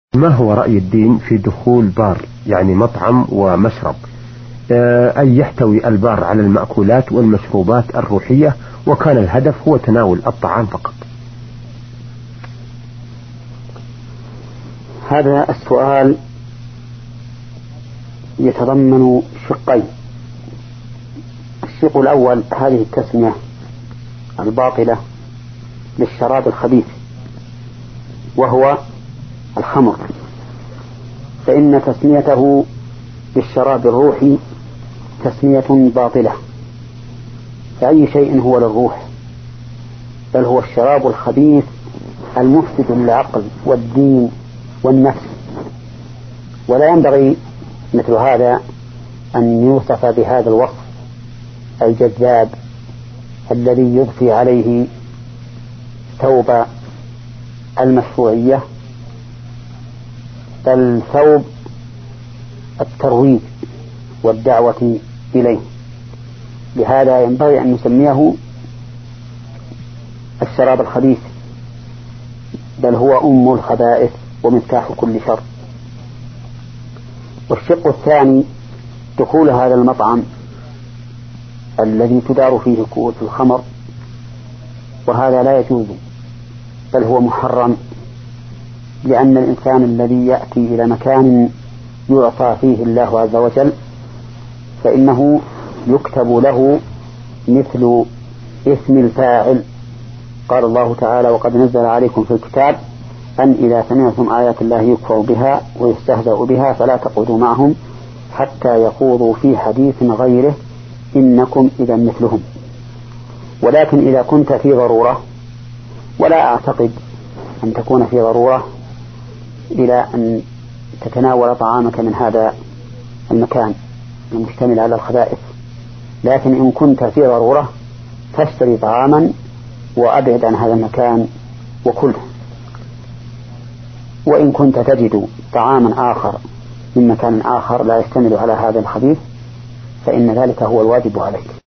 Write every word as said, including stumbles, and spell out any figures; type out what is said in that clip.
ما هو رأي الدين في دخول بار يعني مطعم ومشرب أي يحتوي البار على المأكولات والمشروبات الروحية وكان الهدف هو تناول الطعام فقط؟ هذا السؤال يتضمن شقين. الشق الأول هذه التسمية الباطلة للشراب الخبيث وهو الخمر، فإن تسميته للشراب الروحي تسمية باطلة، فأي شيء هو للروح، بل هو الشراب الخبيث المفسد للعقل والدين والنفس، ولا ينبغي مثل هذا أن يوصف بهذا الوصف الجذاب الذي يضفي عليه ثوب المشروعية، بل ثوب الترويج والدعوة إليه. لهذا ينبغي أن نسميه الشراب الخبيث، بل هو أم الخبائث ومفتاح كل شر. والشق الثاني دخول هذا المطعم الذي تدار فيه كؤوس الخمر، وهذا لا يجوز بل هو محرم، لأن الإنسان الذي يأتي إلى مكان يعطى فيه الله عز وجل فإنه يكتب له مثل اسم الفاعل. قال الله تعالى: وقد نزل عليكم في الكتاب أن إذا سمعتم آيات الله يكفر بها ويستهزأ بها فلا تقعدوا معهم حتى يخوضوا في حديث غيره إنكم إذا مثلهم. ولكن إذا كنت في ضرورة، ولا أعتقد أن تكون في ضرورة إلى أن تتناول طعامك من هذا المكان المشتمل على الخبائث، لكن إن كنت في ضرورة فاشتري طعاما وأبعد عن هذا المكان وكله. وإن كنت تجد طعاما آخر من مكان آخر لا يشتمل على هذا الخبيث فإن ذلك هو الواجب عليك.